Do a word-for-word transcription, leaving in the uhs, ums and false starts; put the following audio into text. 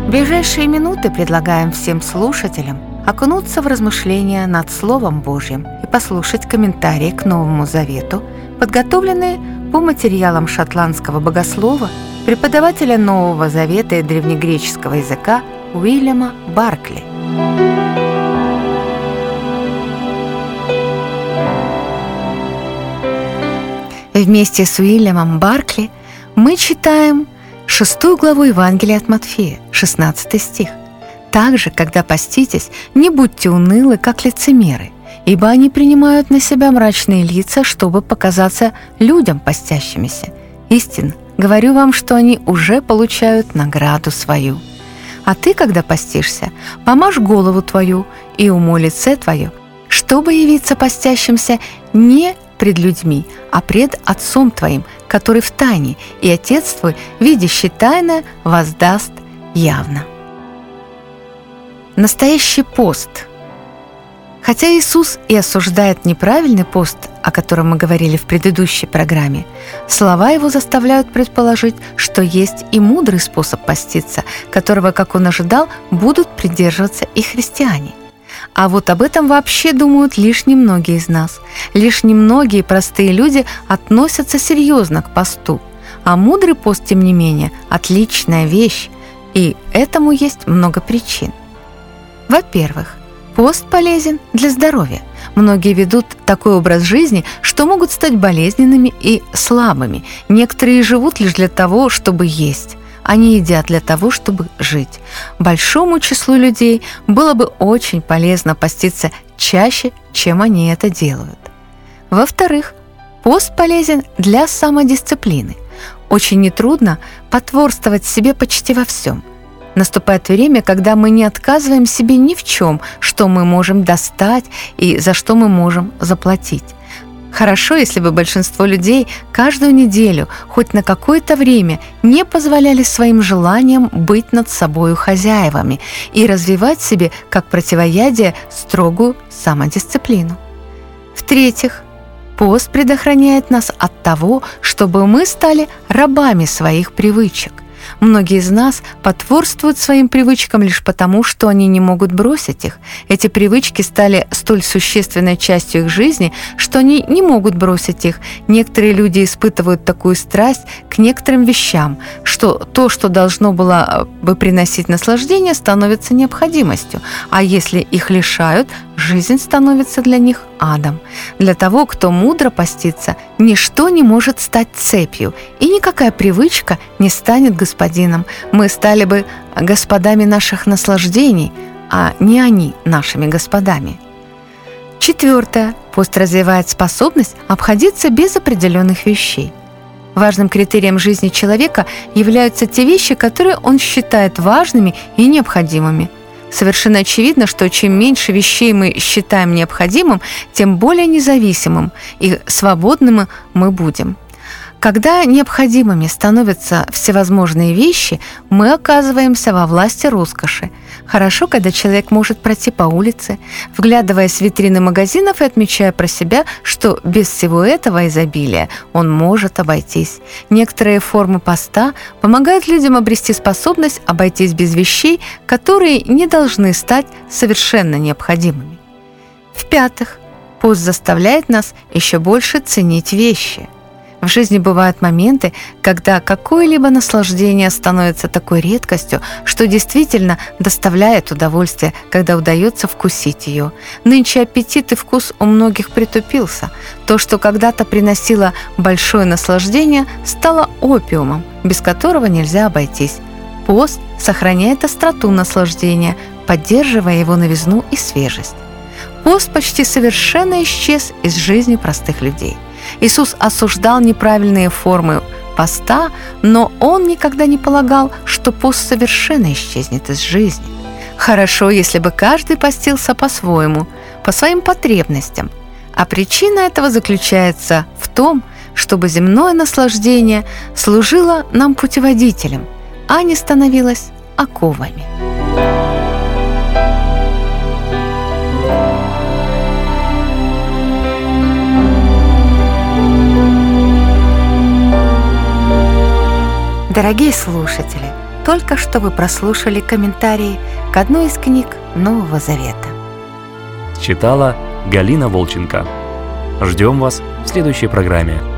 В ближайшие минуты предлагаем всем слушателям окунуться в размышления над Словом Божьим и послушать комментарии к Новому Завету, подготовленные по материалам шотландского богослова, преподавателя Нового Завета и древнегреческого языка Уильяма Баркли. Вместе с Уильямом Баркли мы читаем шестую главу Евангелия от Матфея, шестнадцатый стих. «Также, когда поститесь, не будьте унылы, как лицемеры, ибо они принимают на себя мрачные лица, чтобы показаться людям постящимися. Истинно, говорю вам, что они уже получают награду свою. А ты, когда постишься, помажь голову твою и умой лице твое, чтобы явиться постящимся не пред людьми, а пред Отцом твоим, который в тайне, и Отец твой, видящий тайное, воздаст явно». Настоящий пост. Хотя Иисус и осуждает неправильный пост, о котором мы говорили в предыдущей программе, слова Его заставляют предположить, что есть и мудрый способ поститься, которого, как Он ожидал, будут придерживаться и христиане. А вот об этом вообще думают лишь немногие из нас. Лишь немногие простые люди относятся серьезно к посту. А мудрый пост, тем не менее, отличная вещь, и этому есть много причин. Во-первых, пост полезен для здоровья. Многие ведут такой образ жизни, что могут стать болезненными и слабыми. Некоторые живут лишь для того, чтобы есть. Они едят для того, чтобы жить. Большому числу людей было бы очень полезно поститься чаще, чем они это делают. Во-вторых, пост полезен для самодисциплины. Очень нетрудно потворствовать себе почти во всем. Наступает время, когда мы не отказываем себе ни в чем, что мы можем достать и за что мы можем заплатить. Хорошо, если бы большинство людей каждую неделю, хоть на какое-то время, не позволяли своим желаниям быть над собою хозяевами и развивать в себе, как противоядие, строгую самодисциплину. В-третьих, пост предохраняет нас от того, чтобы мы стали рабами своих привычек. Многие из нас потворствуют своим привычкам лишь потому, что они не могут бросить их. Эти привычки стали столь существенной частью их жизни, что они не могут бросить их. Некоторые люди испытывают такую страсть к некоторым вещам, что то, что должно было бы приносить наслаждение, становится необходимостью, а если их лишают, жизнь становится для них адом. Для того, кто мудро постится, ничто не может стать цепью, и никакая привычка не станет господином. Мы стали бы господами наших наслаждений, а не они нашими господами. Четвертое. Пост развивает способность обходиться без определенных вещей. Важным критерием жизни человека являются те вещи, которые он считает важными и необходимыми. Совершенно очевидно, что чем меньше вещей мы считаем необходимым, тем более независимым и свободным мы будем. Когда необходимыми становятся всевозможные вещи, мы оказываемся во власти роскоши. Хорошо, когда человек может пройти по улице, вглядываясь в витрины магазинов и отмечая про себя, что без всего этого изобилия он может обойтись. Некоторые формы поста помогают людям обрести способность обойтись без вещей, которые не должны стать совершенно необходимыми. В-пятых, пост заставляет нас еще больше ценить вещи. В жизни бывают моменты, когда какое-либо наслаждение становится такой редкостью, что действительно доставляет удовольствие, когда удается вкусить ее. Нынче аппетит и вкус у многих притупился. То, что когда-то приносило большое наслаждение, стало опиумом, без которого нельзя обойтись. Пост сохраняет остроту наслаждения, поддерживая его новизну и свежесть. Пост почти совершенно исчез из жизни простых людей. Иисус осуждал неправильные формы поста, но Он никогда не полагал, что пост совершенно исчезнет из жизни. Хорошо, если бы каждый постился по-своему, по своим потребностям, а причина этого заключается в том, чтобы земное наслаждение служило нам путеводителем, а не становилось оковами. Дорогие слушатели, Только что вы прослушали комментарии к одной из книг Нового Завета. Читала Галина Волченко. Ждем вас в следующей программе.